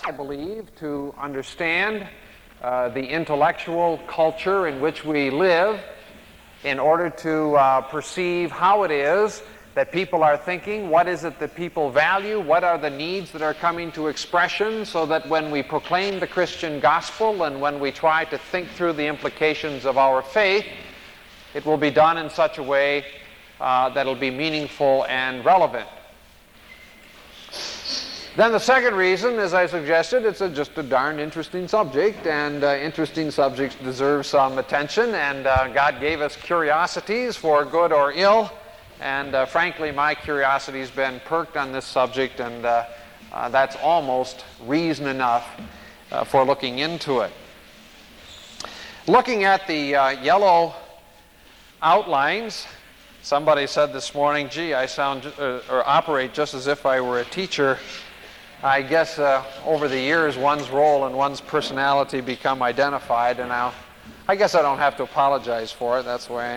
I believe, to understand the intellectual culture in which we live in order to perceive how it is that people are thinking, what is it that people value, what are the needs that are coming to expression, so that when we proclaim the Christian gospel and when we try to think through the implications of our faith, it will be done in such a way that will be meaningful and relevant. Then the second reason, as I suggested, it's just a darn interesting subject, and interesting subjects deserve some attention, and God gave us curiosities for good or ill, and frankly my curiosity's been perked on this subject, and that's almost reason enough for looking into it. Looking at the yellow outlines, somebody said this morning, gee, I sound or operate just as if I were a teacher. I guess over the years one's role and one's personality become identified, and now I guess I don't have to apologize for it. That's the way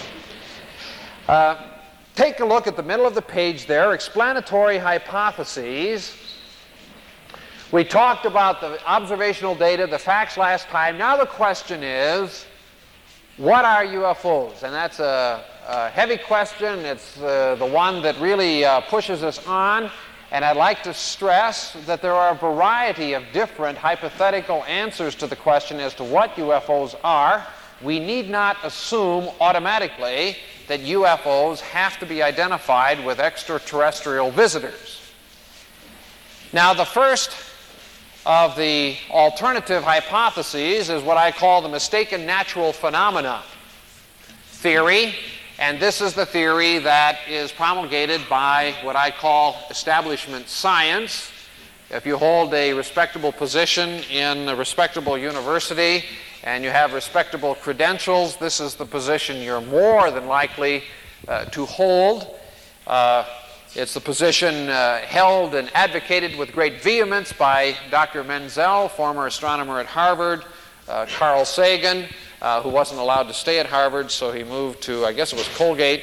I am. Take a look at the middle of the page there, explanatory hypotheses. We talked about the observational data, the facts last time. Now the question is, what are UFOs? And that's a heavy question. It's the one that really pushes us on. And I'd like to stress that there are a variety of different hypothetical answers to the question as to what UFOs are. We need not assume automatically that UFOs have to be identified with extraterrestrial visitors. Now, the first of the alternative hypotheses is what I call the mistaken natural phenomena theory. And this is the theory that is promulgated by what I call establishment science. If you hold a respectable position in a respectable university and you have respectable credentials, this is the position you're more than likely to hold. It's the position held and advocated with great vehemence by Dr. Menzel, former astronomer at Harvard, Carl Sagan, who wasn't allowed to stay at Harvard, so he moved to, I guess it was Colgate.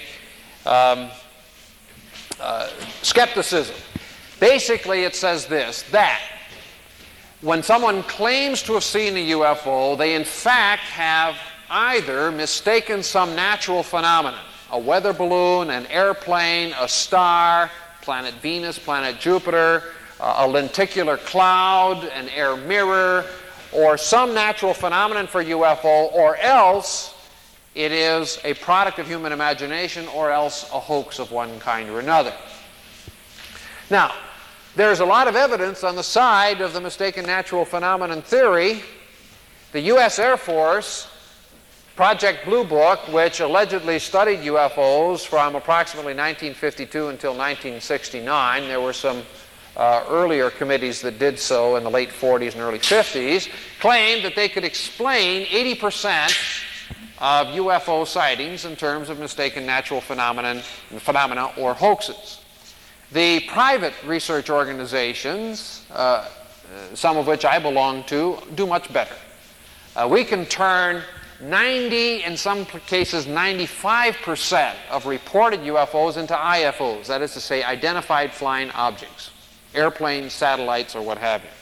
Skepticism. Basically, it says this, that when someone claims to have seen a UFO, they in fact have either mistaken some natural phenomenon, a weather balloon, an airplane, a star, planet Venus, planet Jupiter, a lenticular cloud, an air mirror, or some natural phenomenon for UFO, or else it is a product of human imagination, or else a hoax of one kind or another. Now, there's a lot of evidence on the side of the mistaken natural phenomenon theory. The U.S. Air Force, Project Blue Book, which allegedly studied UFOs from approximately 1952 until 1969, there were some earlier committees that did so in the late 40s and early 50s, claimed that they could explain 80% of UFO sightings in terms of mistaken natural phenomena or hoaxes. The private research organizations, some of which I belong to, do much better. We can turn 90, in some cases 95% of reported UFOs into IFOs, that is to say, identified flying objects. Airplanes, satellites, or what have you.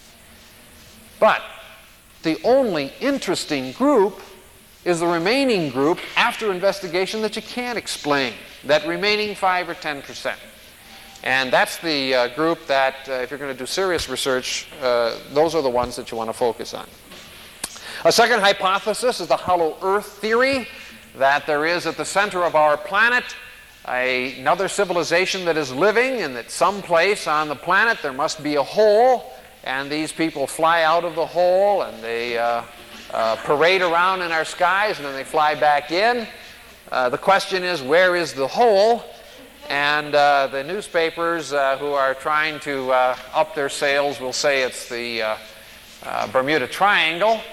But the only interesting group is the remaining group after investigation that you can't explain, that remaining 5 or 10%. And that's the group that, if you're going to do serious research, those are the ones that you want to focus on. A second hypothesis is the hollow earth theory, that there is at the center of our planet another civilization that is living, and that someplace on the planet there must be a hole, and these people fly out of the hole and they parade around in our skies, and then they fly back in. The question is, where is the hole? And the newspapers who are trying to up their sales will say it's the Bermuda Triangle.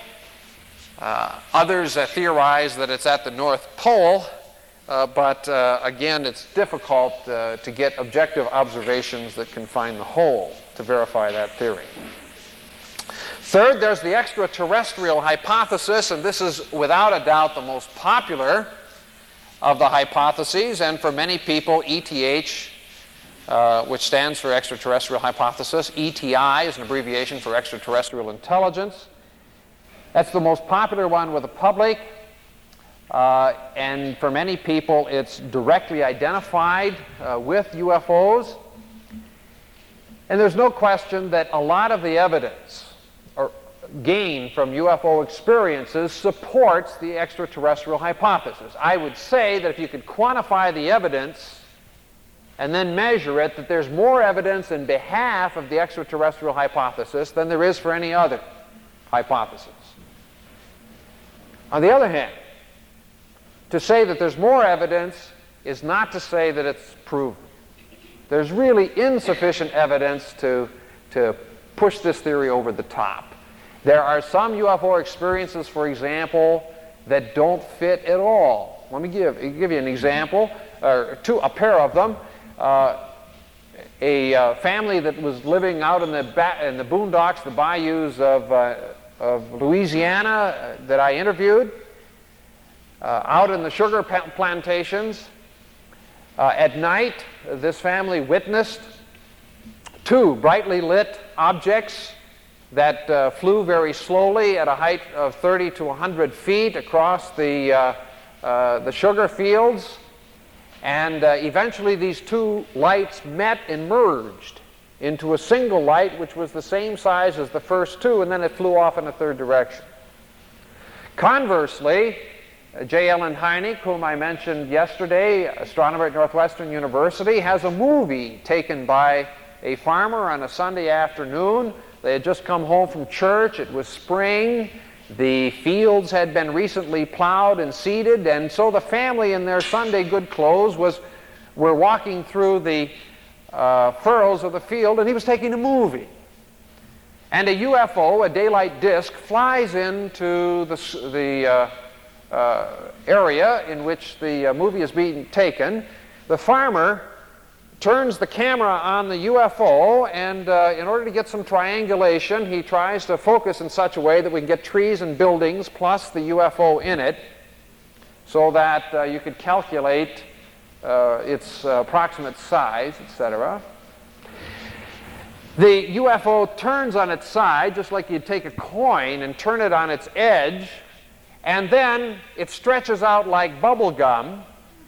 Others theorize that it's at the North Pole. But again, it's difficult to get objective observations that can find the hole to verify that theory. Third, there's the extraterrestrial hypothesis, and this is without a doubt the most popular of the hypotheses, and for many people, ETH which stands for Extraterrestrial Hypothesis. ETI is an abbreviation for Extraterrestrial Intelligence. That's the most popular one with the public, and for many people it's directly identified with UFOs. And there's no question that a lot of the evidence gained from UFO experiences supports the extraterrestrial hypothesis. I would say that if you could quantify the evidence and then measure it, that there's more evidence in behalf of the extraterrestrial hypothesis than there is for any other hypothesis. On the other hand, to say that there's more evidence is not to say that it's proven. There's really insufficient evidence to push this theory over the top. There are some UFO experiences, for example, that don't fit at all. Let me give you an example, or a pair of them. A family that was living out in the boondocks, the bayous of Louisiana that I interviewed, out in the sugar plantations. At night, this family witnessed two brightly lit objects that flew very slowly at a height of 30 to 100 feet across the sugar fields. And eventually these two lights met and merged into a single light, which was the same size as the first two, and then it flew off in a third direction. Conversely, J. Allen Hynek, whom I mentioned yesterday, astronomer at Northwestern University, has a movie taken by a farmer on a Sunday afternoon. They had just come home from church. It was spring. The fields had been recently plowed and seeded, and so the family in their Sunday good clothes were walking through the furrows of the field, and he was taking a movie. And a UFO, a daylight disk, flies into the area in which the movie is being taken. The farmer turns the camera on the UFO, and in order to get some triangulation, he tries to focus in such a way that we can get trees and buildings plus the UFO in it, so that you could calculate its approximate size, etc. The UFO turns on its side, just like you'd take a coin and turn it on its edge, and then it stretches out like bubble gum.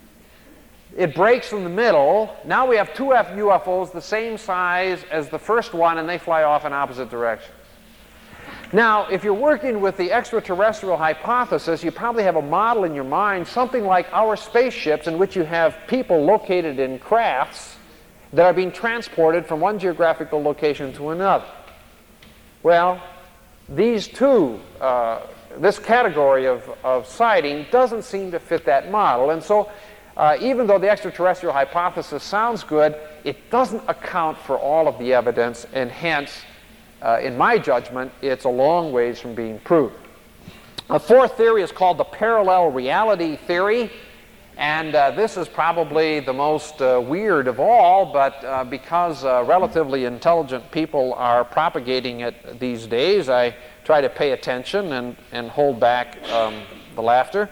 It breaks in the middle. Now we have two UFOs the same size as the first one, and they fly off in opposite directions. Now, if you're working with the extraterrestrial hypothesis, you probably have a model in your mind, something like our spaceships, in which you have people located in crafts that are being transported from one geographical location to another. Well, these two, this category of sighting doesn't seem to fit that model, and so even though the extraterrestrial hypothesis sounds good, it doesn't account for all of the evidence, and hence, in my judgment, it's a long ways from being proven. A fourth theory is called the parallel reality theory, and this is probably the most weird of all, but because relatively intelligent people are propagating it these days, I try to pay attention and hold back the laughter.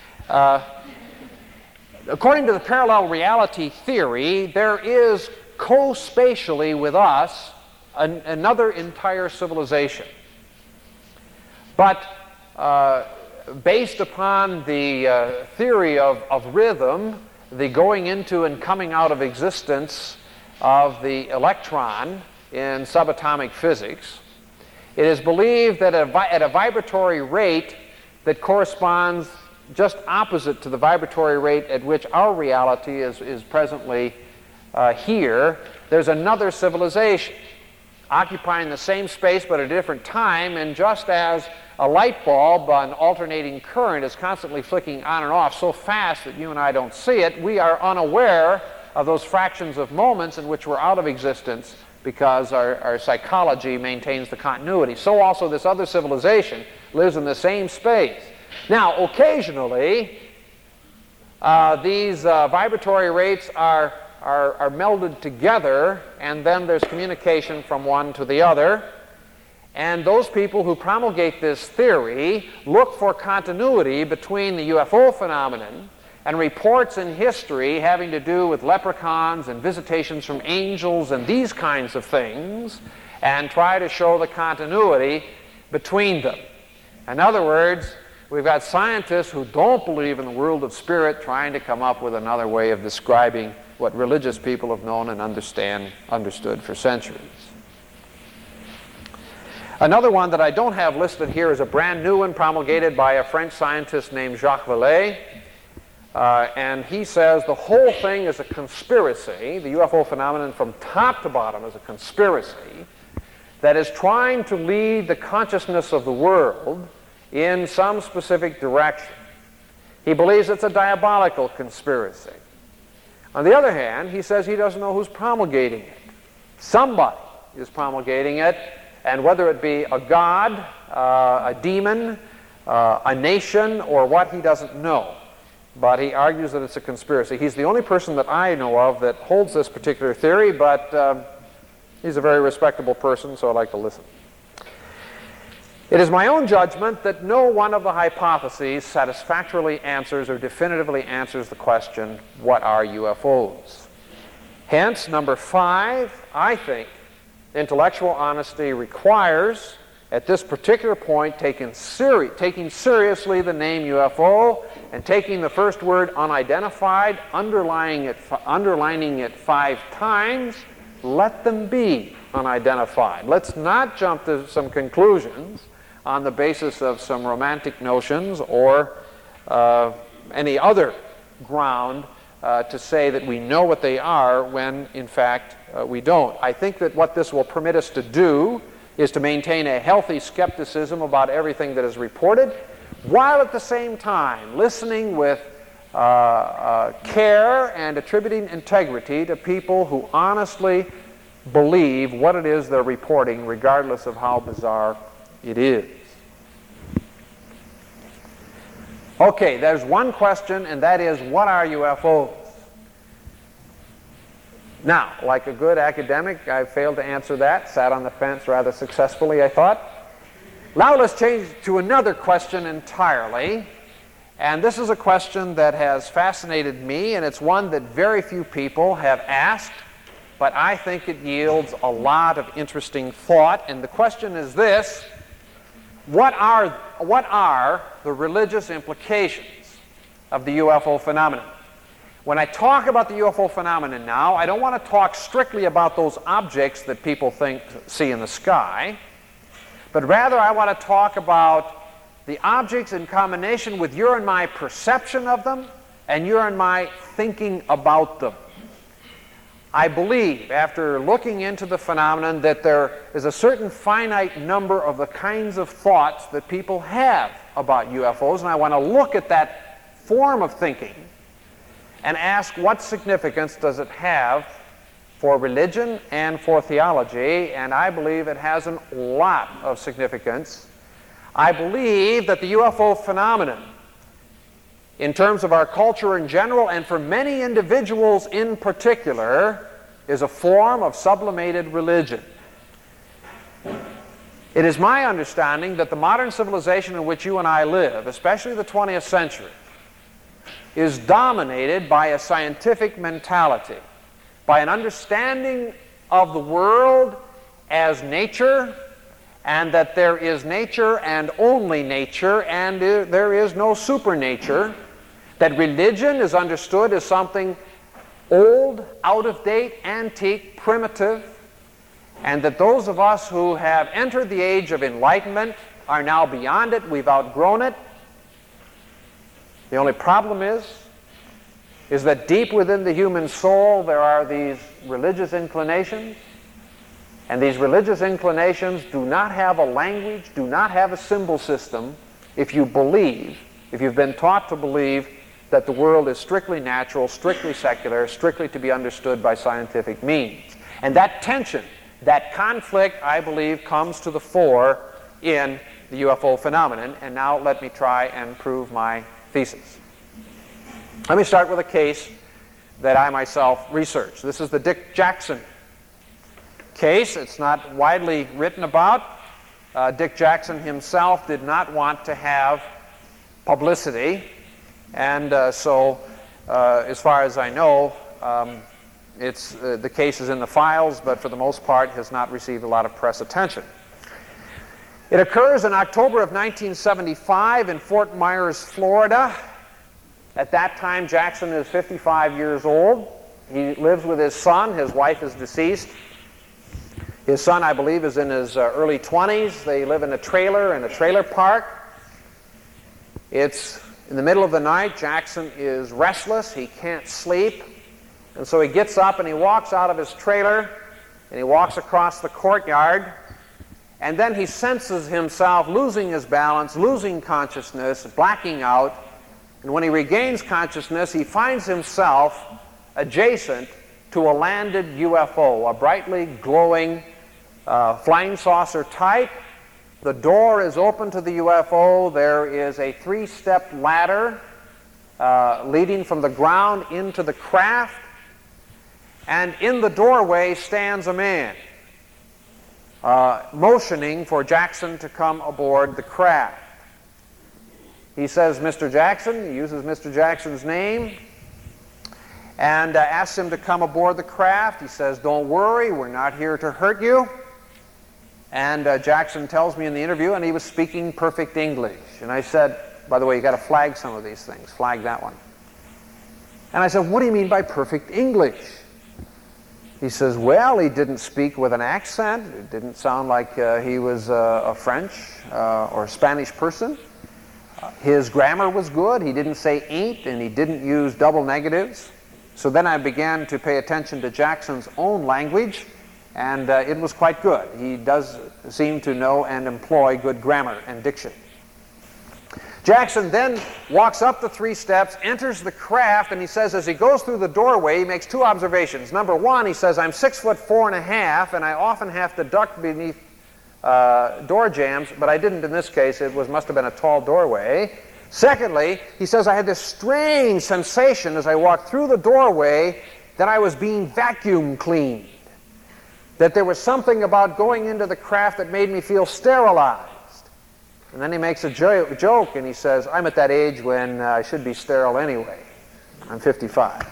According to the parallel reality theory, there is co-spatially with us another entire civilization. But based upon the theory of rhythm, the going into and coming out of existence of the electron in subatomic physics, it is believed that at a vibratory rate that corresponds just opposite to the vibratory rate at which our reality is presently here, there's another civilization occupying the same space but at a different time, and just as a light bulb on alternating current is constantly flicking on and off so fast that you and I don't see it, we are unaware of those fractions of moments in which we're out of existence because our psychology maintains the continuity. So also this other civilization lives in the same space. Now, occasionally, these vibratory rates are melded together, and then there's communication from one to the other. And those people who promulgate this theory look for continuity between the UFO phenomenon and reports in history having to do with leprechauns and visitations from angels and these kinds of things, and try to show the continuity between them. In other words, we've got scientists who don't believe in the world of spirit trying to come up with another way of describing what religious people have known and understood for centuries. Another one that I don't have listed here is a brand new one promulgated by a French scientist named Jacques Vallée. And he says the whole thing is a conspiracy. The UFO phenomenon from top to bottom is a conspiracy that is trying to lead the consciousness of the world in some specific direction. He believes it's a diabolical conspiracy. On the other hand, he says he doesn't know who's promulgating it. Somebody is promulgating it, and whether it be a god, a demon, a nation, or what, he doesn't know. But he argues that it's a conspiracy. He's the only person that I know of that holds this particular theory, but he's a very respectable person, so I like to listen. It is my own judgment that no one of the hypotheses satisfactorily answers or definitively answers the question, what are UFOs? Hence, number 5, I think intellectual honesty requires, at this particular point, taking seriously the name UFO and taking the first word unidentified, underlining it 5 times, let them be unidentified. Let's not jump to some conclusions on the basis of some romantic notions or any other ground to say that we know what they are when, in fact, we don't. I think that what this will permit us to do is to maintain a healthy skepticism about everything that is reported, while at the same time listening with care and attributing integrity to people who honestly believe what it is they're reporting, regardless of how bizarre it is. Okay, there's one question, and that is, what are UFOs? Now, like a good academic, I failed to answer that, sat on the fence rather successfully, I thought. Now let's change to another question entirely, and this is a question that has fascinated me, and it's one that very few people have asked, but I think it yields a lot of interesting thought, and the question is this: what are the religious implications of the UFO phenomenon? When I talk about the UFO phenomenon now, I don't want to talk strictly about those objects that people see in the sky, but rather I want to talk about the objects in combination with your and my perception of them and your and my thinking about them. I believe, after looking into the phenomenon, that there is a certain finite number of the kinds of thoughts that people have about UFOs, and I want to look at that form of thinking and ask what significance does it have for religion and for theology, and I believe it has a lot of significance. I believe that the UFO phenomenon, in terms of our culture in general and for many individuals in particular, is a form of sublimated religion. It is my understanding that the modern civilization in which you and I live, especially the 20th century, is dominated by a scientific mentality, by an understanding of the world as nature, and that there is nature and only nature, and there is no supernature, that religion is understood as something old, out-of-date, antique, primitive, and that those of us who have entered the age of enlightenment are now beyond it, we've outgrown it. The only problem is that deep within the human soul there are these religious inclinations, and these religious inclinations do not have a language, do not have a symbol system if you've been taught to believe that the world is strictly natural, strictly secular, strictly to be understood by scientific means. And that tension, that conflict, I believe, comes to the fore in the UFO phenomenon. And now let me try and prove my thesis. Let me start with a case that I myself researched. This is the Dick Jackson case. It's not widely written about. Dick Jackson himself did not want to have publicity, and so as far as I know. The case is in the files, but for the most part has not received a lot of press attention. It occurs in October of 1975 in Fort Myers, Florida. At that time, Jackson is 55 years old. He lives with his son. His wife is deceased. His son, I believe, is in his early 20s. They live in a trailer park. It's in the middle of the night. Jackson is restless. He can't sleep. And so he gets up and he walks out of his trailer and he walks across the courtyard. And then he senses himself losing his balance, losing consciousness, blacking out. And when he regains consciousness, he finds himself adjacent to a landed UFO, a brightly glowing flying saucer type. The door is open to the UFO. There is a 3-step ladder leading from the ground into the craft. And in the doorway stands a man, motioning for Jackson to come aboard the craft. He says, "Mr. Jackson," he uses Mr. Jackson's name, and asks him to come aboard the craft. He says, "Don't worry, we're not here to hurt you." And Jackson tells me in the interview, and he was speaking perfect English. And I said, by the way, you got to flag some of these things. Flag that one. And I said, "What do you mean by perfect English?" He says, "Well, he didn't speak with an accent. It didn't sound like he was a French or Spanish person. His grammar was good. He didn't say ain't, and he didn't use double negatives." So then I began to pay attention to Jackson's own language, and it was quite good. He does seem to know and employ good grammar and diction. Jackson then walks up the 3 steps, enters the craft, and he says as he goes through the doorway, he makes 2 observations. Number 1, he says, "I'm 6'4.5", and I often have to duck beneath door jams, but I didn't in this case. It must have been a tall doorway. Secondly, he says, "I had this strange sensation as I walked through the doorway that I was being vacuum cleaned, that there was something about going into the craft that made me feel sterilized." And then he makes a joke, and he says, "I'm at that age when I should be sterile anyway. I'm 55.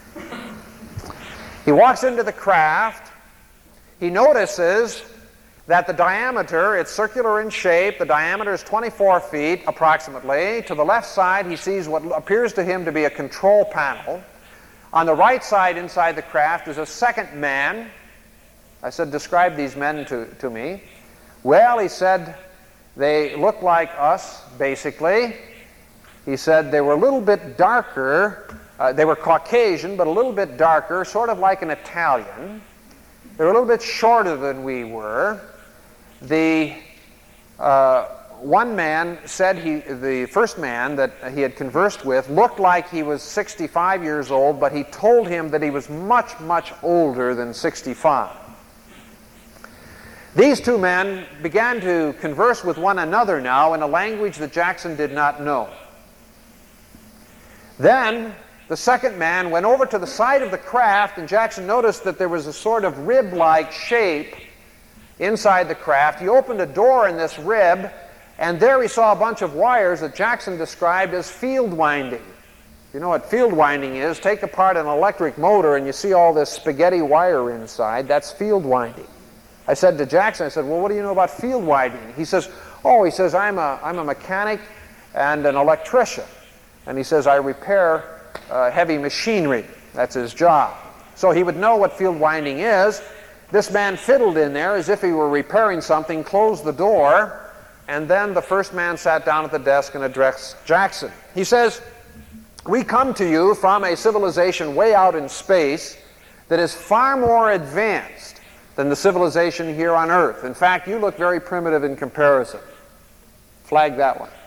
He walks into the craft. He notices that the diameter, it's circular in shape. The diameter is 24 feet approximately. To the left side, he sees what appears to him to be a control panel. On the right side inside the craft is a second man. I said, "Describe these men to me." "Well," he said, "they look like us, basically." He said they were a little bit darker. They were Caucasian, but a little bit darker, sort of like an Italian. They were a little bit shorter than we were. The one man said the first man that he had conversed with looked like he was 65 years old, but he told him that he was much, much older than 65. These 2 men began to converse with one another now in a language that Jackson did not know. Then the second man went over to the side of the craft, and Jackson noticed that there was a sort of rib-like shape inside the craft. He opened a door in this rib, and there he saw a bunch of wires that Jackson described as field winding. You know what field winding is? Take apart an electric motor and you see all this spaghetti wire inside. That's field winding. I said to Jackson, I said, "Well, what do you know about field winding?" He says, "I'm a mechanic and an electrician." And he says, "I repair heavy machinery." That's his job. So he would know what field winding is. This man fiddled in there as if he were repairing something, closed the door, and then the first man sat down at the desk and addressed Jackson. He says, "We come to you from a civilization way out in space that is far more advanced than the civilization here on Earth. In fact, you look very primitive in comparison." Flag that one.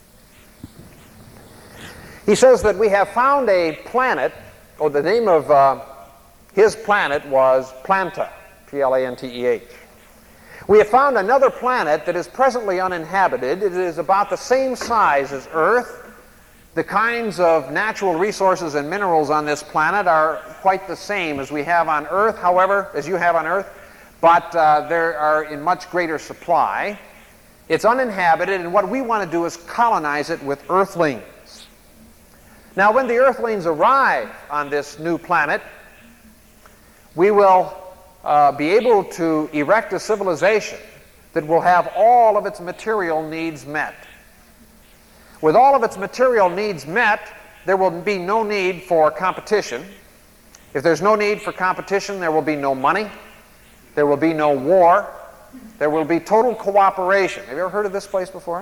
He says that we have found a planet, the name of his planet was Planta, Planteeh. "We have found another planet that is presently uninhabited. It is about the same size as Earth. The kinds of natural resources and minerals on this planet are quite the same as we have on Earth, however, as you have on Earth, but they are in much greater supply. It's uninhabited, and what we want to do is colonize it with Earthlings. Now, when the Earthlings arrive on this new planet, we will be able to erect a civilization that will have all of its material needs met. With all of its material needs met, there will be no need for competition. If there's no need for competition, there will be no money, there will be no war, there will be total cooperation. Have you ever heard of this place before?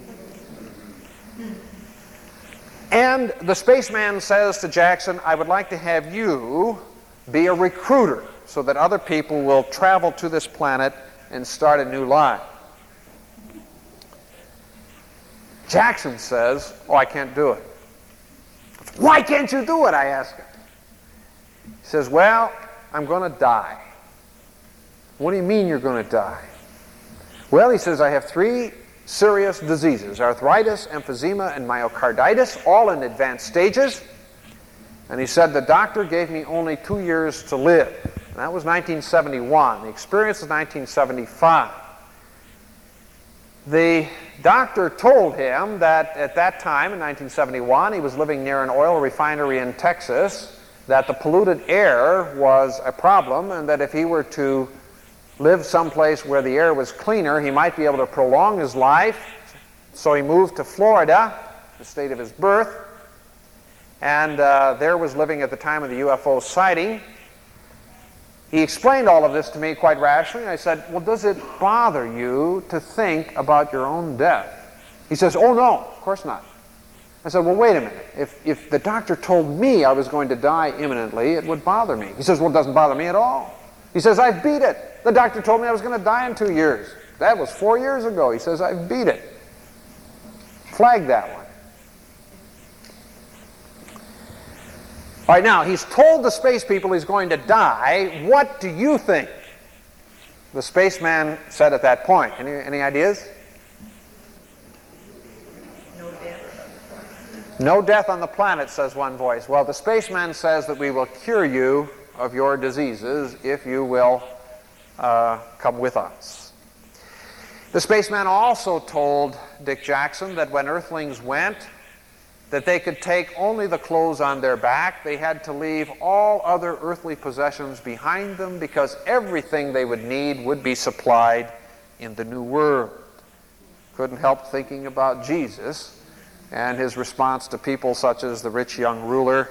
And the spaceman says to Jackson, I would like to have you be a recruiter so that other people will travel to this planet and start a new life. Jackson says, oh, I can't do it. Why can't you do it? I ask him. He says, well, I'm going to die. What do you mean you're going to die? Well, he says, I have 3 serious diseases, arthritis, emphysema, and myocarditis, all in advanced stages. And he said, the doctor gave me only 2 years to live. And that was 1971. The experience is 1975. The doctor told him that at that time, in 1971, he was living near an oil refinery in Texas, that the polluted air was a problem, and that if he were to live someplace where the air was cleaner, he might be able to prolong his life. So he moved to Florida, the state of his birth, and there was living at the time of the UFO sighting. He explained all of this to me quite rationally. I said, well, does it bother you to think about your own death? He says, oh, no, of course not. I said, well, wait a minute. If the doctor told me I was going to die imminently, it would bother me. He says, well, it doesn't bother me at all. He says, I've beat it. The doctor told me I was going to die in 2 years. That was 4 years ago. He says, I've beat it. Flag that one. All right, now, he's told the space people he's going to die. What do you think? The spaceman said at that point. Any ideas? No death. No death on the planet, says one voice. Well, the spaceman says that we will cure you of your diseases if you will come with us. The spaceman also told Dick Jackson that when Earthlings went, that they could take only the clothes on their back. They had to leave all other earthly possessions behind them because everything they would need would be supplied in the new world. Couldn't help thinking about Jesus and his response to people such as the rich young ruler.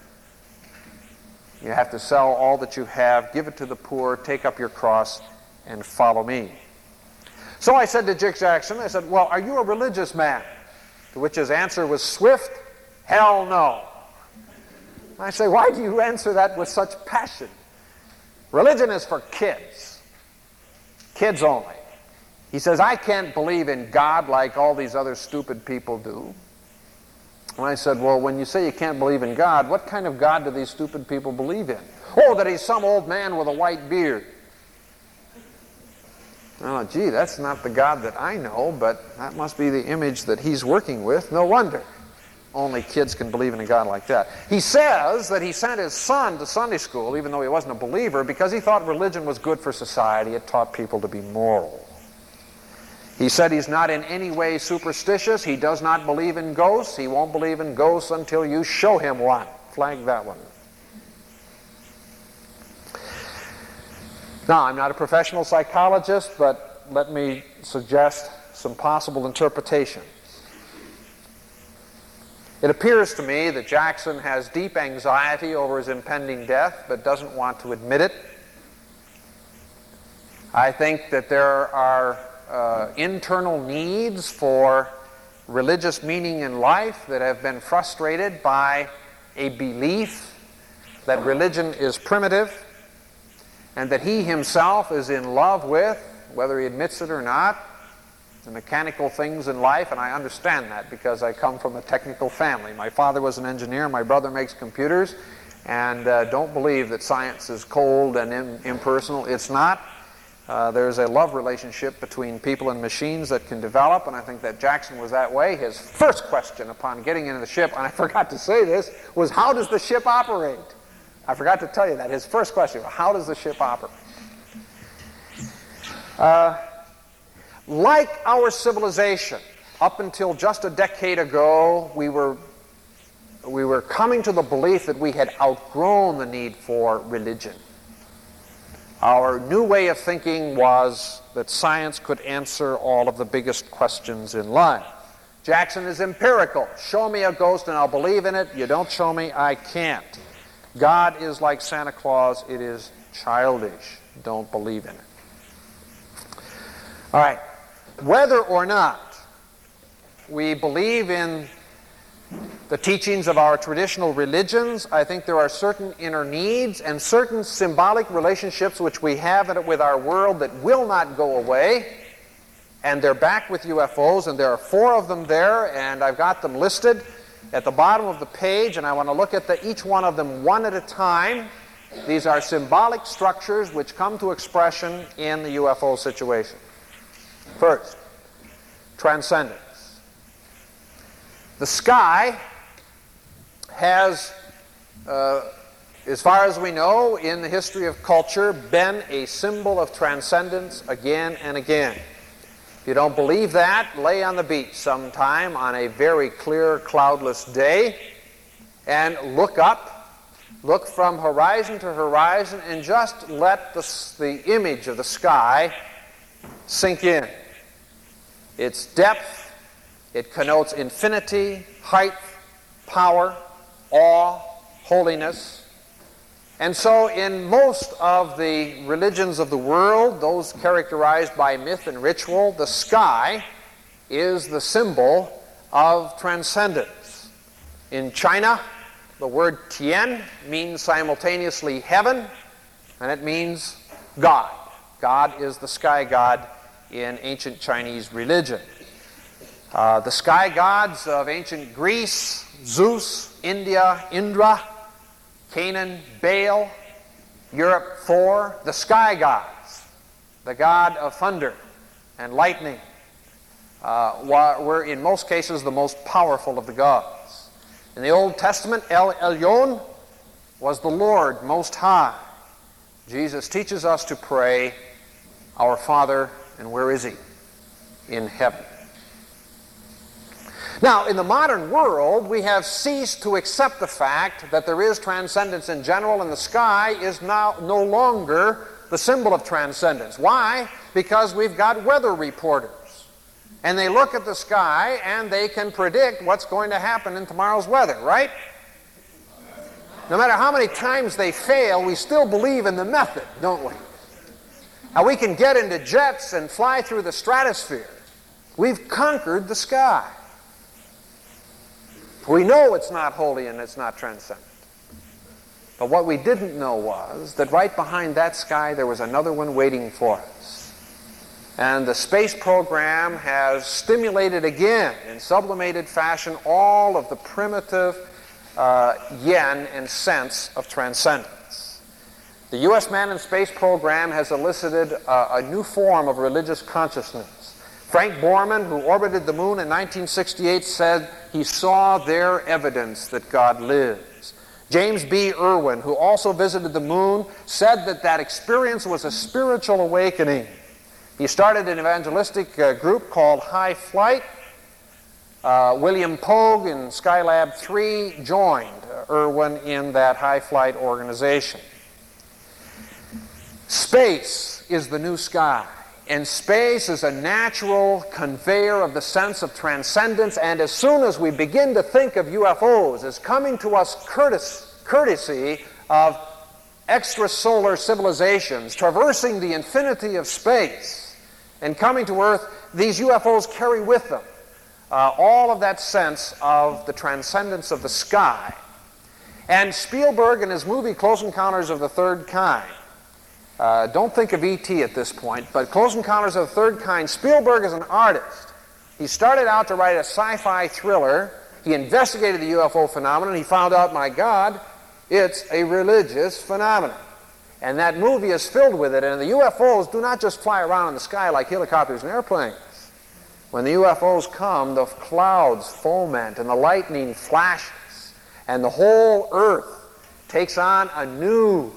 You have to sell all that you have, give it to the poor, take up your cross, and follow me. So I said to Dick Jackson, I said, well, are you a religious man? To which his answer was swift, hell no. I say, why do you answer that with such passion? Religion is for kids. Kids only. He says, I can't believe in God like all these other stupid people do. And I said, well, when you say you can't believe in God, what kind of God do these stupid people believe in? Oh, that he's some old man with a white beard. Oh, gee, that's not the God that I know, but that must be the image that he's working with. No wonder only kids can believe in a God like that. He says that he sent his son to Sunday school, even though he wasn't a believer, because he thought religion was good for society. It taught people to be moral. He said he's not in any way superstitious. He does not believe in ghosts. He won't believe in ghosts until you show him one. Flag that one. Now, I'm not a professional psychologist, but let me suggest some possible interpretations. It appears to me that Jackson has deep anxiety over his impending death, but doesn't want to admit it. I think that there are internal needs for religious meaning in life that have been frustrated by a belief that religion is primitive and that he himself is in love with, whether he admits it or not, the mechanical things in life. And I understand that because I come from a technical family. My father was an engineer, my brother makes computers, and don't believe that science is cold and impersonal. It's not. There's a love relationship between people and machines that can develop, and I think that Jackson was that way. His first question upon getting into the ship, and I forgot to say this, was how does the ship operate? I forgot to tell you that. His first question was, how does the ship operate? Like our civilization, up until just a decade ago, we were coming to the belief that we had outgrown the need for religion. Our new way of thinking was that science could answer all of the biggest questions in life. Jackson is empirical. Show me a ghost and I'll believe in it. You don't show me, I can't. God is like Santa Claus. It is childish. Don't believe in it. All right. Whether or not we believe in the teachings of our traditional religions, I think there are certain inner needs and certain symbolic relationships which we have with our world that will not go away. And they're back with UFOs, and there are 4 of them there, and I've got them listed at the bottom of the page, and I want to look at each one of them one at a time. These are symbolic structures which come to expression in the UFO situation. First, transcendence. The sky has, as far as we know, in the history of culture, been a symbol of transcendence again and again. If you don't believe that, lay on the beach sometime on a very clear, cloudless day and look up, look from horizon to horizon, and just let the image of the sky sink in. Its depth, it connotes infinity, height, power, awe, holiness. And so in most of the religions of the world, those characterized by myth and ritual, the sky is the symbol of transcendence. In China, the word Tian means simultaneously heaven, and it means God. God is the sky god in ancient Chinese religion. The sky gods of ancient Greece, Zeus, India, Indra, Canaan, Baal, Europe, Thor, the sky gods, the god of thunder and lightning, were in most cases the most powerful of the gods. In the Old Testament, El Elyon was the Lord Most High. Jesus teaches us to pray, Our Father, and where is He? In heaven. Now, in the modern world, we have ceased to accept the fact that there is transcendence in general, and the sky is now no longer the symbol of transcendence. Why? Because we've got weather reporters. And they look at the sky and they can predict what's going to happen in tomorrow's weather, right? No matter how many times they fail, we still believe in the method, don't we? Now, we can get into jets and fly through the stratosphere. We've conquered the sky. We know it's not holy and it's not transcendent. But what we didn't know was that right behind that sky there was another one waiting for us. And the space program has stimulated again in sublimated fashion all of the primitive yen and sense of transcendence. The U.S. Manned in Space program has elicited a new form of religious consciousness. Frank Borman, who orbited the moon in 1968, said he saw there evidence that God lives. James B. Irwin, who also visited the moon, said that that experience was a spiritual awakening. He started an evangelistic group called High Flight. William Pogue in Skylab 3 joined Irwin in that High Flight organization. Space is the new sky. And space is a natural conveyor of the sense of transcendence, and as soon as we begin to think of UFOs as coming to us courtesy of extrasolar civilizations traversing the infinity of space and coming to Earth, these UFOs carry with them all of that sense of the transcendence of the sky. And Spielberg in his movie Close Encounters of the Third Kind, don't think of E.T. at this point, but Close Encounters of the Third Kind, Spielberg is an artist. He started out to write a sci-fi thriller. He investigated the UFO phenomenon. He found out, my God, it's a religious phenomenon. And that movie is filled with it. And the UFOs do not just fly around in the sky like helicopters and airplanes. When the UFOs come, the clouds foment and the lightning flashes. And the whole Earth takes on a new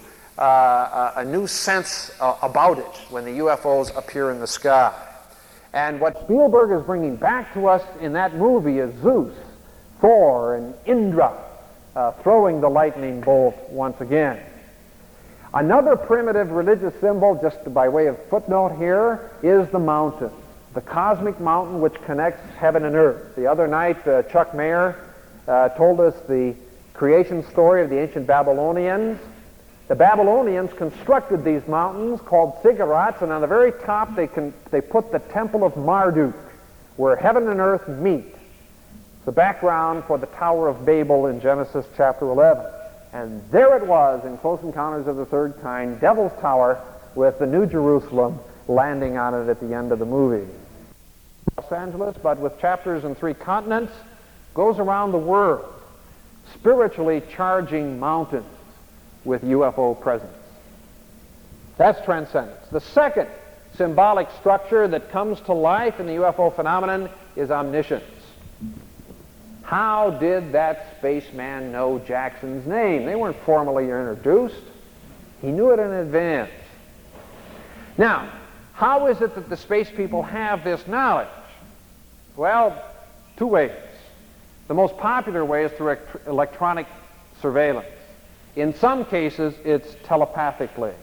sense about it when the UFOs appear in the sky. And what Spielberg is bringing back to us in that movie is Zeus, Thor, and Indra, throwing the lightning bolt once again. Another primitive religious symbol, just by way of footnote here, is the mountain, the cosmic mountain which connects heaven and earth. The other night, Chuck Mayer told us the creation story of the ancient Babylonians. The Babylonians constructed these mountains called ziggurats, and on the very top they put the temple of Marduk, where heaven and earth meet. It's the background for the Tower of Babel in Genesis chapter 11. And there it was in Close Encounters of the Third Kind, Devil's Tower, with the New Jerusalem landing on it at the end of the movie. Los Angeles, but with chapters in 3 continents, goes around the world, spiritually charging mountains with UFO presence. That's transcendence. The second symbolic structure that comes to life in the UFO phenomenon is omniscience. How did that spaceman know Jackson's name? They weren't formally introduced. He knew it in advance. Now, how is it that the space people have this knowledge? Well, 2 ways. The most popular way is through electronic surveillance. In some cases, it's telepathically.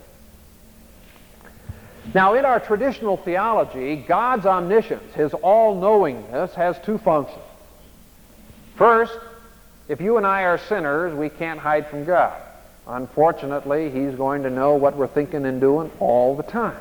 Now, in our traditional theology, God's omniscience, his all-knowingness, has 2 functions. First, if you and I are sinners, we can't hide from God. Unfortunately, he's going to know what we're thinking and doing all the time.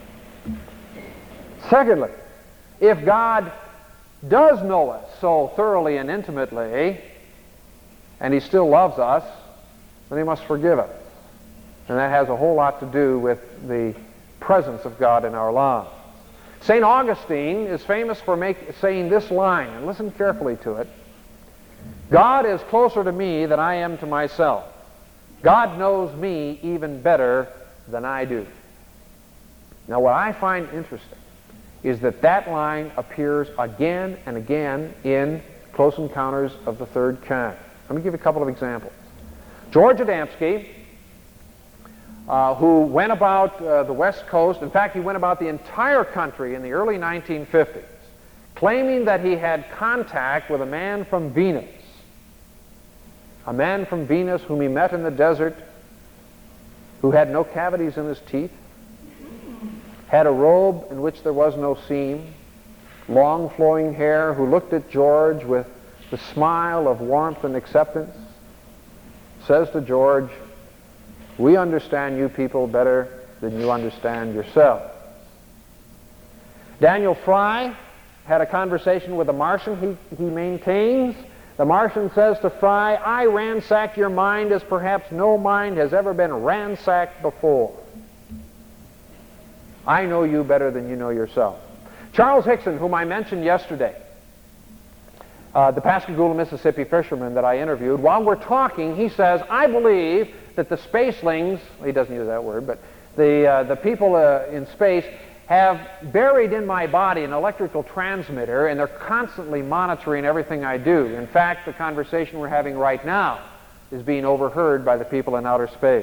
Secondly, if God does know us so thoroughly and intimately, and he still loves us, then he must forgive us. And that has a whole lot to do with the presence of God in our lives. St. Augustine is famous for saying this line, and listen carefully to it. God is closer to me than I am to myself. God knows me even better than I do. Now, what I find interesting is that that line appears again and again in Close Encounters of the Third Kind. Let me give you a couple of examples. George Adamski, who went about the West Coast, in fact, he went about the entire country in the early 1950s, claiming that he had contact with a man from Venus. A man from Venus whom he met in the desert, who had no cavities in his teeth, had a robe in which there was no seam, long flowing hair, who looked at George with the smile of warmth and acceptance, says to George, "We understand you people better than you understand yourself." Daniel Fry had a conversation with a Martian, he maintains. The Martian says to Fry, "I ransack your mind as perhaps no mind has ever been ransacked before. I know you better than you know yourself." Charles Hickson, whom I mentioned yesterday, the Pascagoula, Mississippi fisherman that I interviewed, while we're talking, he says, "I believe that the spacelings," he doesn't use that word, but the people in space have buried in my body an electrical transmitter, and they're constantly monitoring everything I do. In fact, the conversation we're having right now is being overheard by the people in outer space.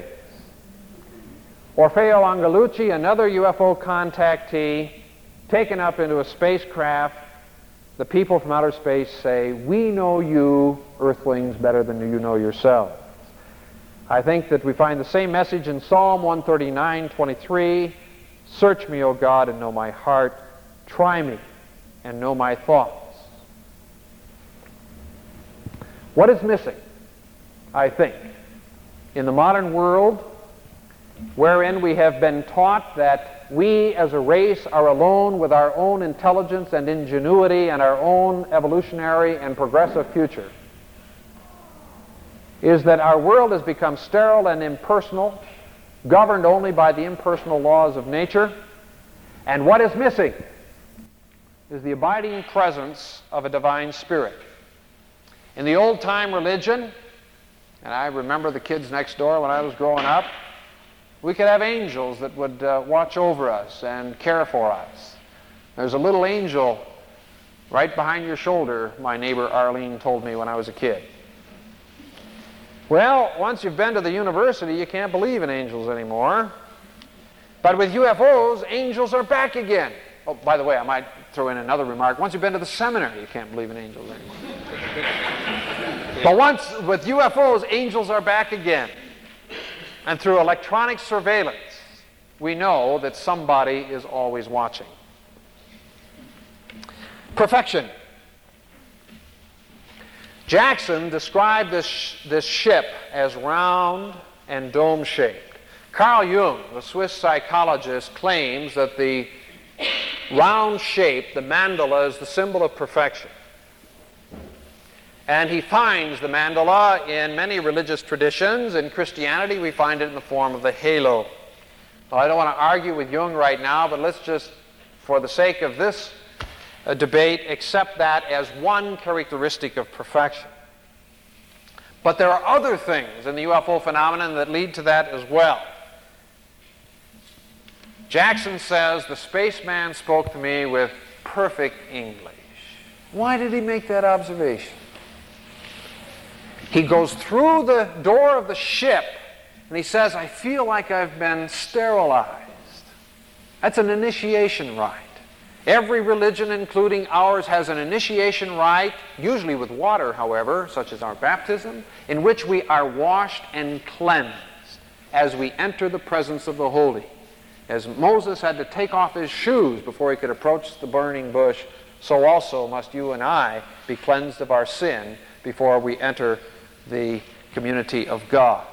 Orfeo Angelucci, another UFO contactee, taken up into a spacecraft. The people from outer space say, "We know you, Earthlings, better than you know yourselves." I think that we find the same message in Psalm 139:23. "Search me, O God, and know my heart. Try me and know my thoughts." What is missing, I think, in the modern world, wherein we have been taught that we as a race are alone with our own intelligence and ingenuity and our own evolutionary and progressive future, is that our world has become sterile and impersonal, governed only by the impersonal laws of nature, and what is missing is the abiding presence of a divine spirit. In the old-time religion, and I remember the kids next door when I was growing up, we could have angels that would watch over us and care for us. There's a little angel right behind your shoulder, my neighbor Arlene told me when I was a kid. Well, once you've been to the university, you can't believe in angels anymore. But with UFOs, angels are back again. Oh, by the way, I might throw in another remark. Once you've been to the seminary, you can't believe in angels anymore. But once, with UFOs, angels are back again. And through electronic surveillance, we know that somebody is always watching. Perfection. Jackson described this ship as round and dome-shaped. Carl Jung, the Swiss psychologist, claims that the round shape, the mandala, is the symbol of perfection. And he finds the mandala in many religious traditions. In Christianity, we find it in the form of the halo. Well, I don't want to argue with Jung right now, but let's just, for the sake of this debate, accept that as one characteristic of perfection. But there are other things in the UFO phenomenon that lead to that as well. Jackson says, the spaceman spoke to me with perfect English. Why did he make that observation? He goes through the door of the ship and he says, I feel like I've been sterilized. That's an initiation rite. Every religion, including ours, has an initiation rite, usually with water, however, such as our baptism, in which we are washed and cleansed as we enter the presence of the holy. As Moses had to take off his shoes before he could approach the burning bush, so also must you and I be cleansed of our sin before we enter the community of God.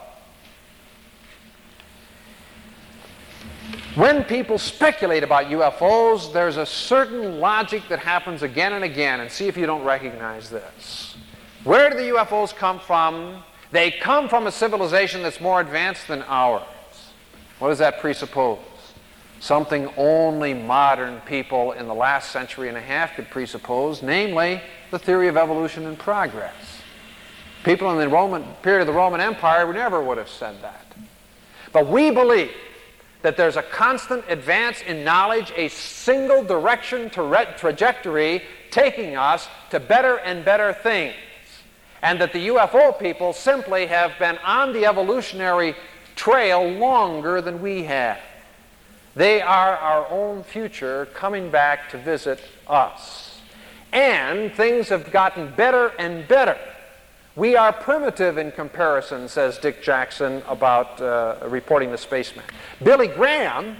When people speculate about UFOs, there's a certain logic that happens again and again, and see if you don't recognize this. Where do the UFOs come from? They come from a civilization that's more advanced than ours. What does that presuppose? Something only modern people in the last century and a half could presuppose, namely the theory of evolution and progress. People in the period of the Roman Empire never would have said that. But we believe that there's a constant advance in knowledge, a single direction trajectory taking us to better and better things, and that the UFO people simply have been on the evolutionary trail longer than we have. They are our own future coming back to visit us. And things have gotten better and better. We are primitive in comparison, says Dick Jackson about reporting the spaceman. Billy Graham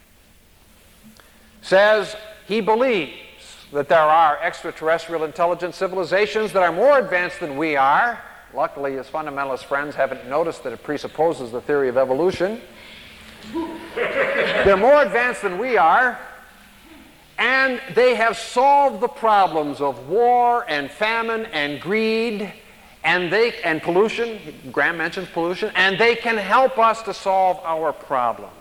says he believes that there are extraterrestrial intelligent civilizations that are more advanced than we are. Luckily, his fundamentalist friends haven't noticed that it presupposes the theory of evolution. They're more advanced than we are, and they have solved the problems of war and famine and greed and pollution. Graham mentions pollution, and they can help us to solve our problems.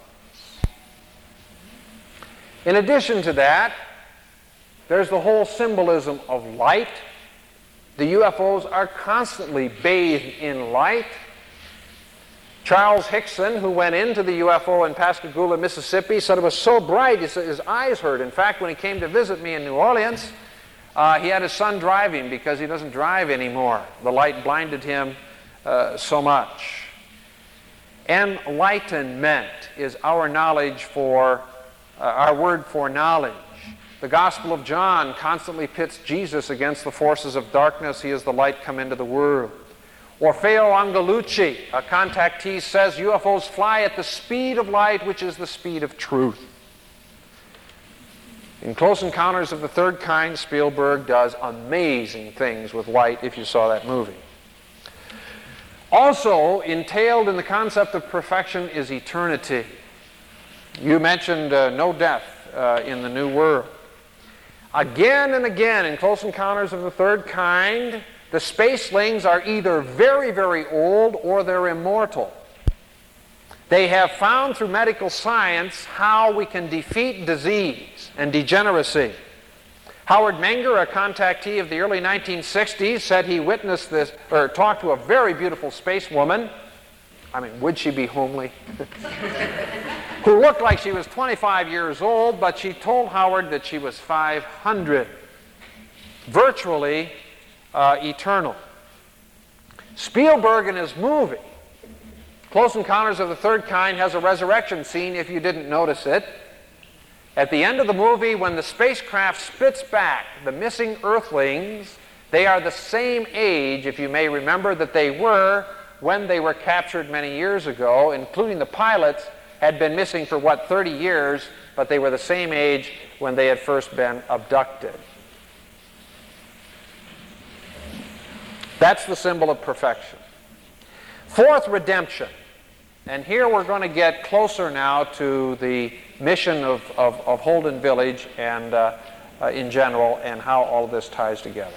In addition to that, there's the whole symbolism of light. The UFOs are constantly bathed in light. Charles Hickson, who went into the UFO in Pascagoula, Mississippi, said it was so bright his eyes hurt. In fact, when he came to visit me in New Orleans, he had his son drive him because he doesn't drive anymore. The light blinded him so much. Enlightenment is our knowledge our word for knowledge. The Gospel of John constantly pits Jesus against the forces of darkness. He is the light come into the world. Orfeo Angelucci, a contactee, says UFOs fly at the speed of light, which is the speed of truth. In Close Encounters of the Third Kind, Spielberg does amazing things with light, if you saw that movie. Also entailed in the concept of perfection is eternity. You mentioned no death in the New World. Again and again in Close Encounters of the Third Kind, the spacelings are either very, very old or they're immortal. They have found through medical science how we can defeat disease and degeneracy. Howard Menger, a contactee of the early 1960s, said he witnessed this, or talked to a very beautiful space woman. I mean, would she be homely? Who looked like she was 25 years old, but she told Howard that she was 500. Virtually eternal. Spielberg in his movie, Close Encounters of the Third Kind, has a resurrection scene, if you didn't notice it. At the end of the movie, when the spacecraft spits back the missing Earthlings, They are the same age, if you may remember, that they were when they were captured many years ago, including the pilots had been missing for, 30 years, but they were the same age when they had first been abducted. That's the symbol of perfection. Fourth, redemption. And here we're going to get closer now to the mission of Holden Village and in general, and how all of this ties together.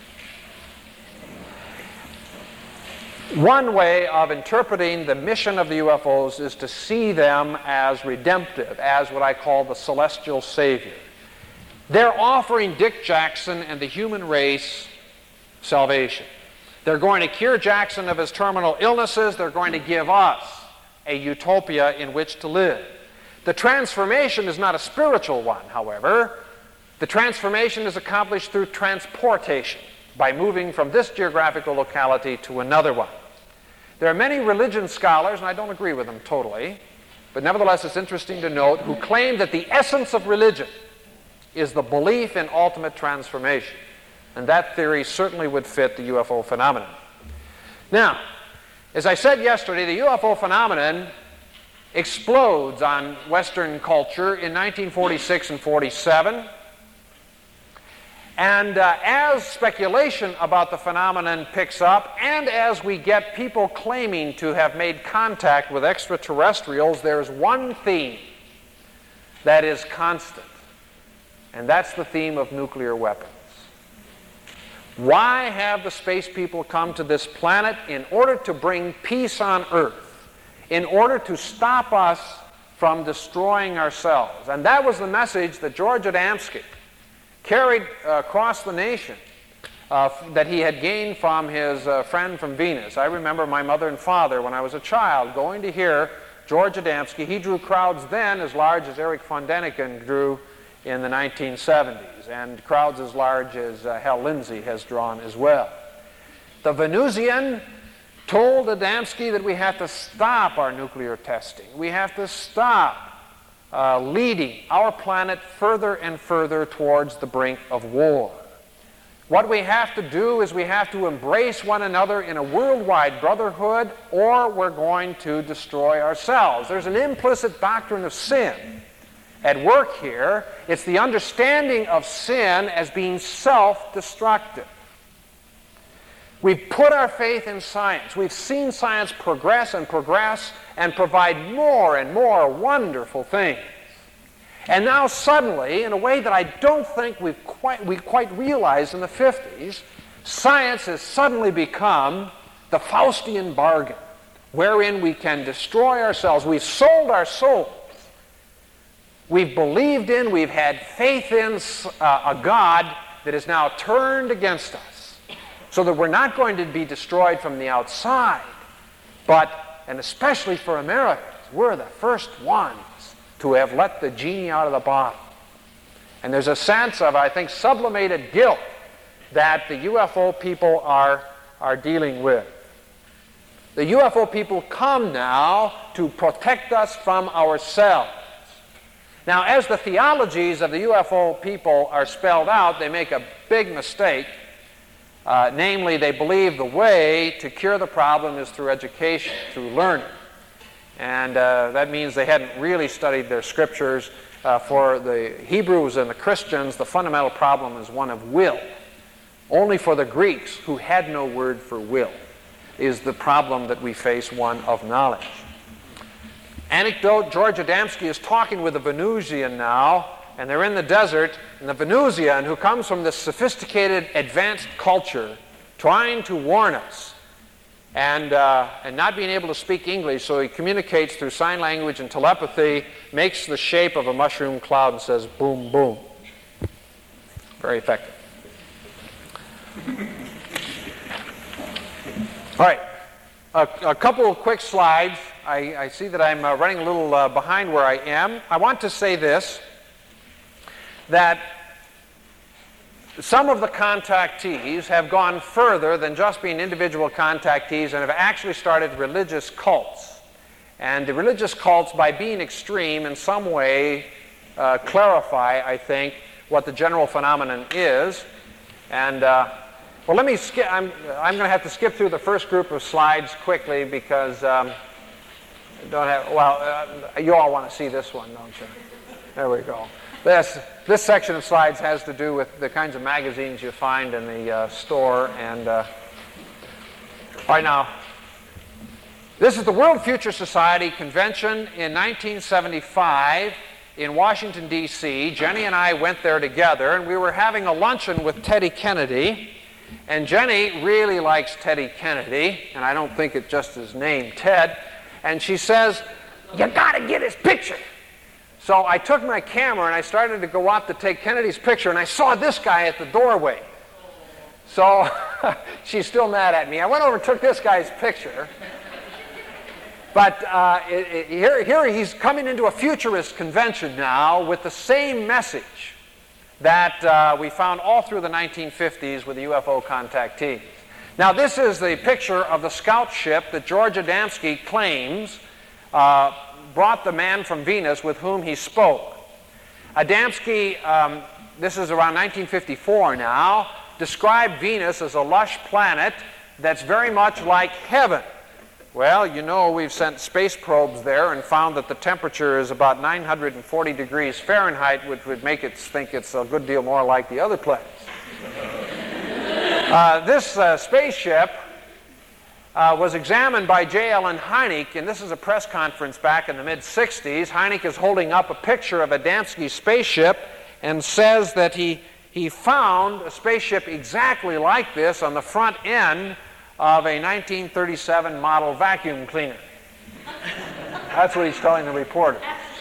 One way of interpreting the mission of the UFOs is to see them as redemptive, as what I call the celestial savior. They're offering Dick Jackson and the human race salvation. They're going to cure Jackson of his terminal illnesses. They're going to give us a utopia in which to live. The transformation is not a spiritual one, however. The transformation is accomplished through transportation, by moving from this geographical locality to another one. There are many religion scholars, and I don't agree with them totally, but nevertheless it's interesting to note, who claim that the essence of religion is the belief in ultimate transformation. And that theory certainly would fit the UFO phenomenon. Now, as I said yesterday, the UFO phenomenon explodes on Western culture in 1946 and 47. And as speculation about the phenomenon picks up, and as we get people claiming to have made contact with extraterrestrials, there's one theme that is constant, and that's the theme of nuclear weapons. Why have the space people come to this planet? In order to bring peace on Earth, in order to stop us from destroying ourselves. And that was the message that George Adamski carried across the nation that he had gained from his friend from Venus. I remember my mother and father, when I was a child, going to hear George Adamski. He drew crowds then as large as Eric von Däniken drew in the 1970s, and crowds as large as Hal Lindsey has drawn as well. The Venusian told Adamski that we have to stop our nuclear testing. We have to stop leading our planet further and further towards the brink of war. What we have to do is we have to embrace one another in a worldwide brotherhood, or we're going to destroy ourselves. There's an implicit doctrine of sin at work here. It's the understanding of sin as being self-destructive. We've put our faith in science. We've seen science progress and provide more and more wonderful things. And now suddenly, in a way that I don't think we quite realized in the 50s, science has suddenly become the Faustian bargain, wherein we can destroy ourselves. We've sold our souls. We've believed in, we've had faith in a God that is now turned against us, so that we're not going to be destroyed from the outside, but, and especially for Americans, we're the first ones to have let the genie out of the bottle. And there's a sense of, I think, sublimated guilt that the UFO people are dealing with. The UFO people come now to protect us from ourselves. Now, as the theologies of the UFO people are spelled out, they make a big mistake. Namely, they believe the way to cure the problem is through education, through learning. And that means they hadn't really studied their scriptures. For the Hebrews and the Christians, the fundamental problem is one of will. Only for the Greeks, who had no word for will, is the problem that we face one of knowledge. Anecdote, George Adamski is talking with a Venusian now, and they're in the desert, and the Venusian, who comes from this sophisticated, advanced culture, trying to warn us, and not being able to speak English, so he communicates through sign language and telepathy, makes the shape of a mushroom cloud and says, boom, boom. Very effective. All right, a couple of quick slides. I see that I'm running a little behind where I am. I want to say this, that some of the contactees have gone further than just being individual contactees and have actually started religious cults. And the religious cults, by being extreme, in some way clarify, I think, what the general phenomenon is. And Well, let me skip. I'm going to have to skip through the first group of slides quickly because don't have. Well, you all want to see this one, don't you? There we go. This section of slides has to do with the kinds of magazines you find in the store. And all right, now, this is the World Future Society Convention in 1975 in Washington, D.C. Jenny and I went there together, and we were having a luncheon with Teddy Kennedy. And Jenny really likes Teddy Kennedy, and I don't think it's just his name, Ted. And she says, "You got to get his picture." So I took my camera and I started to go up to take Kennedy's picture, and I saw this guy at the doorway. So she's still mad at me. I went over and took this guy's picture. But here he's coming into a futurist convention now with the same message that we found all through the 1950s with the UFO contactees. Now, this is the picture of the scout ship that George Adamski claims brought the man from Venus with whom he spoke. Adamski, this is around 1954 now, described Venus as a lush planet that's very much like heaven. Well, you know, we've sent space probes there and found that the temperature is about 940 degrees Fahrenheit, which would make it think it's a good deal more like the other planets. This spaceship was examined by J. Allen Hynek, and this is a press conference back in the mid-60s. Hynek is holding up a picture of Adamski's spaceship and says that he found a spaceship exactly like this on the front end of a 1937 model vacuum cleaner. That's what he's telling the reporter.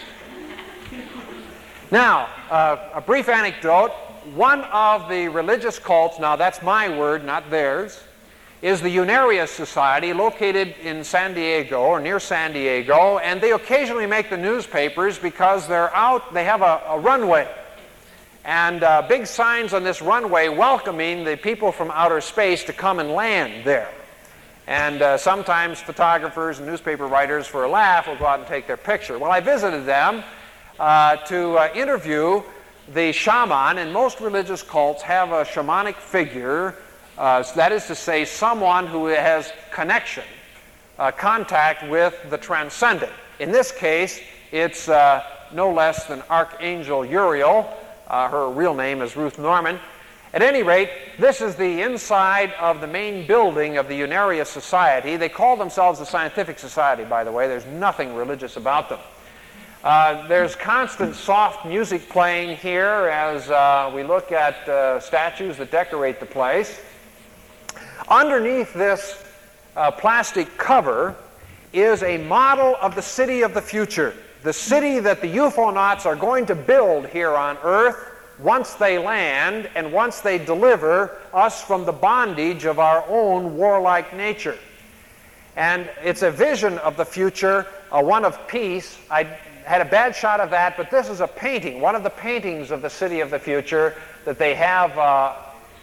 Now, a brief anecdote. One of the religious cults, now that's my word, not theirs, is the Unarius Society, located in San Diego or near San Diego, and they occasionally make the newspapers because they're out, they have a runway. And big signs on this runway welcoming the people from outer space to come and land there. And sometimes photographers and newspaper writers, for a laugh, will go out and take their picture. Well, I visited them to interview the shaman, and most religious cults have a shamanic figure, that is to say, someone who has connection, contact with the transcendent. In this case, it's no less than Archangel Uriel. Her real name is Ruth Norman. At any rate, this is the inside of the main building of the Unarius Society. They call themselves a scientific society, by the way. There's nothing religious about them. There's constant soft music playing here as we look at statues that decorate the place. Underneath this plastic cover is a model of the city of the future. The city that the UFOnauts are going to build here on Earth once they land and once they deliver us from the bondage of our own warlike nature. And it's a vision of the future, one of peace. I had a bad shot of that, but this is a painting, one of the paintings of the city of the future that they have.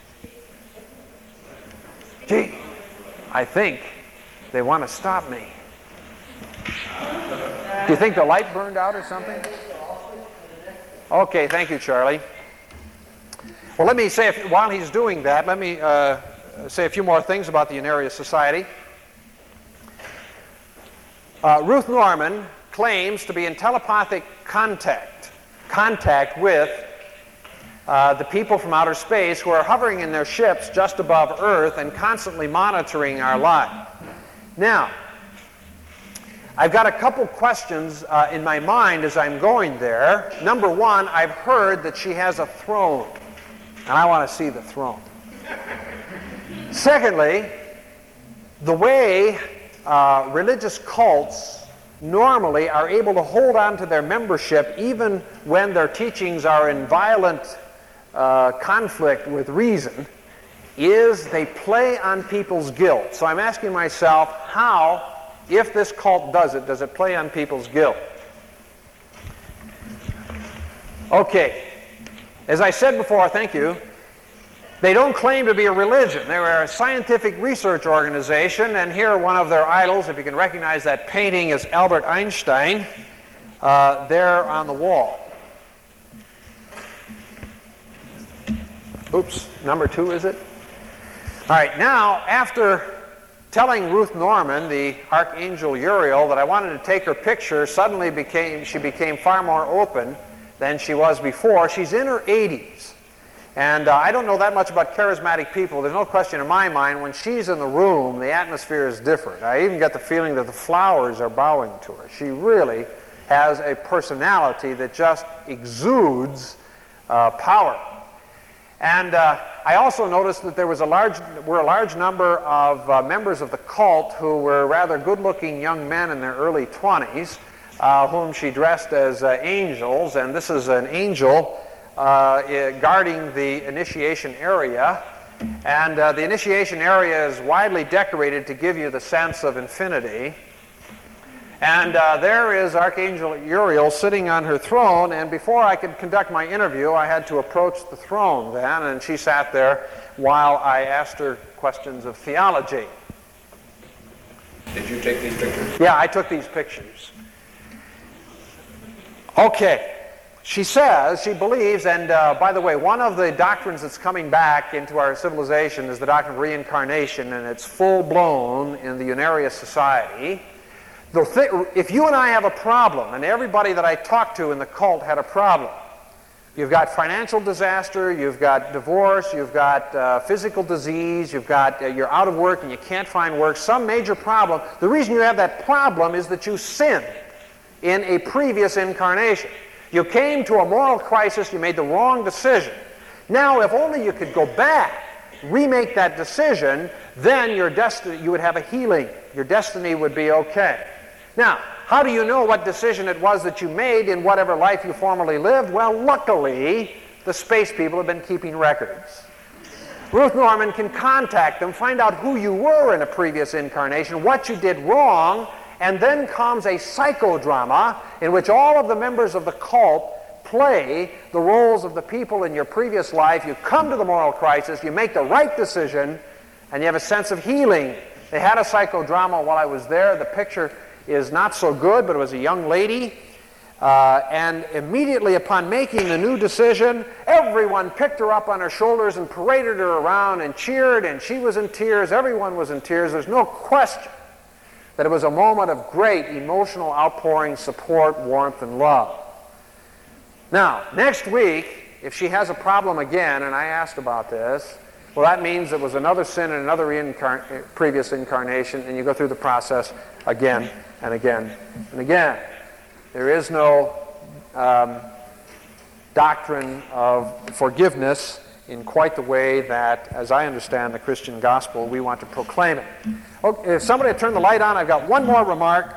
Gee, I think they want to stop me. Do you think the light burned out or something? Okay, thank you, Charlie. Well, let me say, while he's doing that, let me say a few more things about the Unarius Society. Ruth Norman claims to be in telepathic contact with the people from outer space who are hovering in their ships just above Earth and constantly monitoring our lives. Now, I've got a couple questions in my mind as I'm going there. Number one, I've heard that she has a throne, and I want to see the throne. Secondly, the way religious cults normally are able to hold on to their membership even when their teachings are in violent conflict with reason is they play on people's guilt. So I'm asking myself, how, if this cult does it play on people's guilt? Okay, as I said before, thank you, they don't claim to be a religion. They are a scientific research organization, and here one of their idols, if you can recognize that painting, is Albert Einstein, there on the wall. Oops, number 2, is it? All right, now, after telling Ruth Norman, the Archangel Uriel, that I wanted to take her picture, suddenly she became far more open than she was before. She's in her 80s. And I don't know that much about charismatic people. There's no question in my mind, when she's in the room, the atmosphere is different. I even get the feeling that the flowers are bowing to her. She really has a personality that just exudes power. And I also noticed that there were a large number of members of the cult who were rather good-looking young men in their early 20s, whom she dressed as angels. And this is an angel guarding the initiation area. And the initiation area is widely decorated to give you the sense of infinity. And there is Archangel Uriel sitting on her throne, and before I could conduct my interview, I had to approach the throne then, and she sat there while I asked her questions of theology. Did you take these pictures? Yeah, I took these pictures. Okay. She says, she believes, and by the way, one of the doctrines that's coming back into our civilization is the doctrine of reincarnation, and it's full-blown in the Unarius Society. If you and I have a problem, and everybody that I talked to in the cult had a problem, you've got financial disaster, you've got divorce, you've got physical disease, you're out of work and you can't find work, some major problem. The reason you have that problem is that you sinned in a previous incarnation. You came to a moral crisis, you made the wrong decision. Now, if only you could go back, remake that decision, then you would have a healing. Your destiny would be okay. Now, how do you know what decision it was that you made in whatever life you formerly lived? Well, luckily, the space people have been keeping records. Ruth Norman can contact them, find out who you were in a previous incarnation, what you did wrong, and then comes a psychodrama in which all of the members of the cult play the roles of the people in your previous life. You come to the moral crisis, you make the right decision, and you have a sense of healing. They had a psychodrama while I was there. The picture is not so good, but it was a young lady. And immediately upon making the new decision, everyone picked her up on her shoulders and paraded her around and cheered, and she was in tears. Everyone was in tears. There's no question that it was a moment of great emotional outpouring, support, warmth, and love. Now, next week, if she has a problem again, and I asked about this, well, that means it was another sin in another previous incarnation, and you go through the process again and again and again. There is no doctrine of forgiveness in quite the way that, as I understand the Christian gospel, we want to proclaim it. Okay, if somebody would turn the light on, I've got one more remark,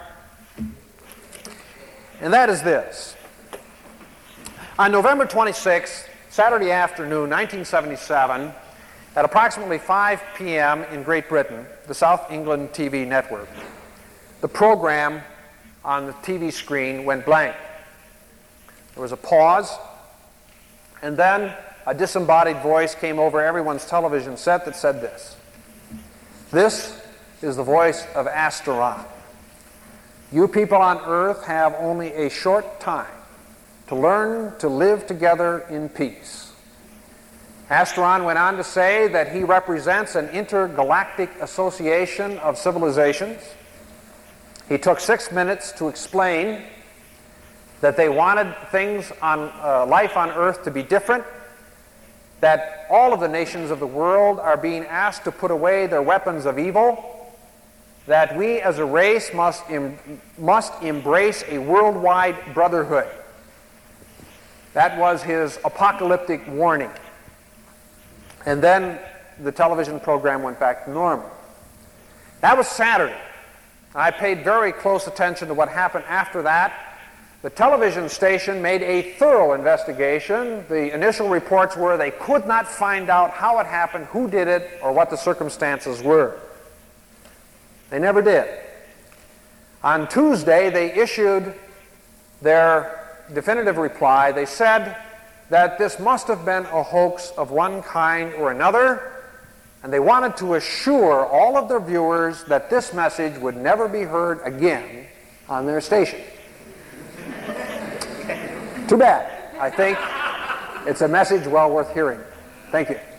and that is this. On November 26th, Saturday afternoon, 1977, at approximately 5 p.m. in Great Britain, the South England TV network, the program on the TV screen went blank. There was a pause, and then a disembodied voice came over everyone's television set that said this. This is the voice of Asteron. You people on Earth have only a short time to learn to live together in peace. Asteron went on to say that he represents an intergalactic association of civilizations. He took 6 minutes to explain that they wanted things on life on Earth to be different, that all of the nations of the world are being asked to put away their weapons of evil, that we as a race must embrace a worldwide brotherhood. That was his apocalyptic warning. And then the television program went back to normal. That was Saturday. I paid very close attention to what happened after that. The television station made a thorough investigation. The initial reports were they could not find out how it happened, who did it, or what the circumstances were. They never did. On Tuesday, they issued their definitive reply. They said that this must have been a hoax of one kind or another, and they wanted to assure all of their viewers that this message would never be heard again on their station. Too bad. I think it's a message well worth hearing. Thank you.